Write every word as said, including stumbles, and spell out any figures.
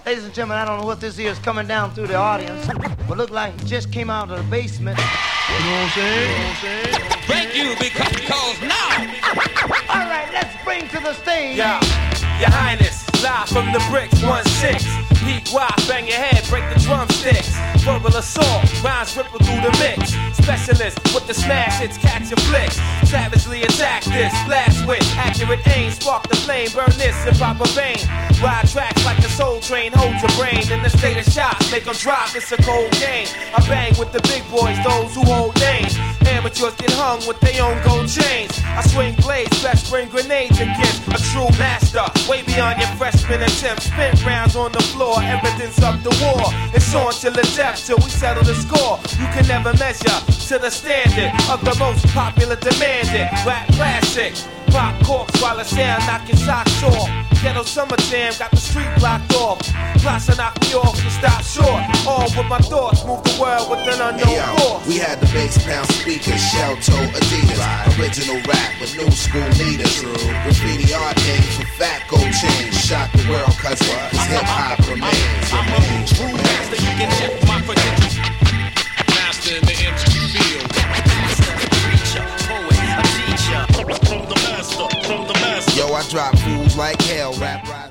Ladies and gentlemen, I don't know what this is coming down through the audience, but look like it just came out of the basement. You know what I'm saying? You know what I'm saying? Thank you, because now. All right, let's bring to the stage. Yeah, Your Highness, live from the bricks, one six. Peak wide, bang your head, break the drumsticks. Verbal assault, rhymes ripple through the mix. Specialist with the smash hits, catch your flicks. Savagely attack this, blast with accurate aim. Spark the flame, burn this in proper vein. Ride tracks like a soul train, hold your brain in the state of shock. Make them drop, it's a cold game. I bang with the big boys, those who hold names. Amateurs get hung with their own gold chains. I swing blades, best bring grenades against a true master. Way beyond your freshman attempts. Spin rounds on the floor, evidence of the war. It's on till the death, till we settle the score. You can never measure to the standard of the most popular demanded rap classic. Pop corks while the sound knock your socks off. Ghetto summer jam got the street blocked off. Plus I knock me off and stop short. All with my thoughts, move the world with an unknown hey, yo, force. We had the bass pound speakers, shell toe Adidas. Right. Original rap with new school leaders. True. Graffiti art names with fat gold chains. Shock the world cause, cause hip hop remains. I'm a true master, you can check my credentials. Master in the M C field. Master, preacher, poet, a teacher. From the master, from the master. Yo, I drop fools like hell, rap, rap.